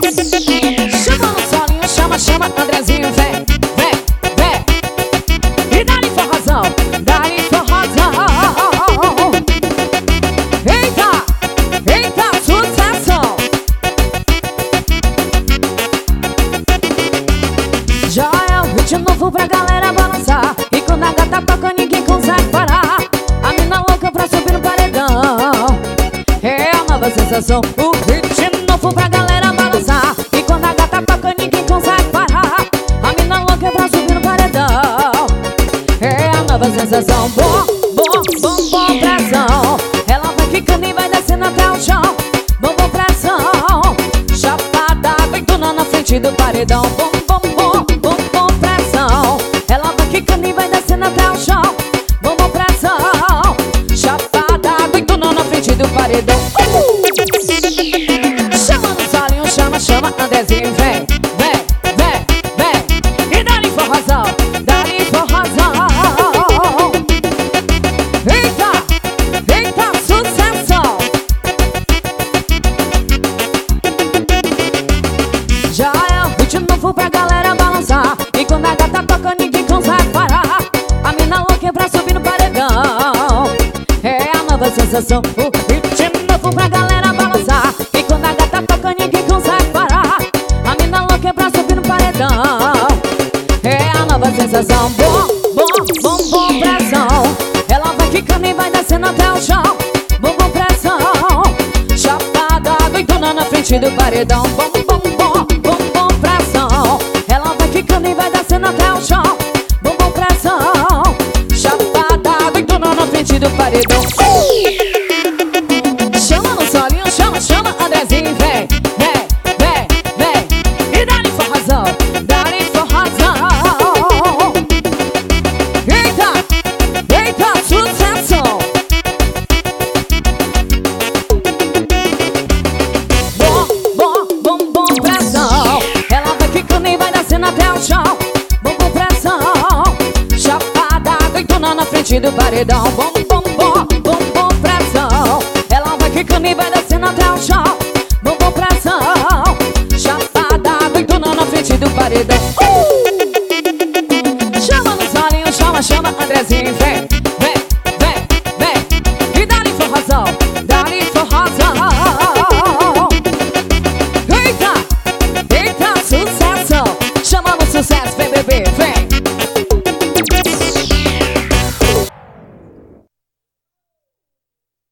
Chama no solinho, chama, chama, Andrezinho, vem, vem, vem. E dá-lhe forrozão, dá-lhe forrozão. Eita, eita, sucesso. Já é o ritmo novo pra galera balançar. E quando a gata toca ninguém consegue parar. A mina louca pra subir no paredão. É a nova sensação. O ritmo novo pra galera balançar. E quando a gata toca ninguém consegue parar. A mina louca pra subir no paredão. É a nova sensação. Bom, bom, bom, bom, pressão. Ela vai ficando e vai descendo até o chão. Bom, bom, pressão. Chapada, aventura na frente do paredão. Bom, bom, bom, bom, bom, pressão. Ela vai ficando e vai descendo até o chão. Bom, bom, pressão. Chapada, aventura na frente do paredão. Chama no solinho, chama, chama, Andrezinho, vem, vem, vem, vem. E dá-lhe forrozão, dá-lhe forrozão. Eita, eita, sucesso. Já é o ritmo novo pra galera balançar. E quando a gata toca ninguém consegue parar. A mina louca é pra subir no paredão. É a nova sensação. O ritmo novo pra galera balançar. E quando a gata toca ninguém consegue parar. A mina louca é pra subir no paredão. É a nova sensação. Bom, bom, bom, bom, pressão. Ela vai ficando e vai descendo até o chão. Bom, bom, pressão. Chapada, aventura na frente do paredão. Bom, bom, bom, bom, bom, pressão. Ela vai ficando e vai descendo até o chão. Bom, bom, pressão. Chapada, aventura na frente do paredão. Chama no solinho, chama, chama, Andrezinho, vem, vem, vem, vem. E dá-lhe forrozão, dá-lhe forrozão. Eita, eita, sucesso. Bom, bom, bom, bom, pressão. Ela vai ficando e vai descendo até o chão. Bom, bom, pressão. Chapada, aventura na frente do paredão. Bom, bom, bom, bom, bom, pressão. Ela vai ficando e vai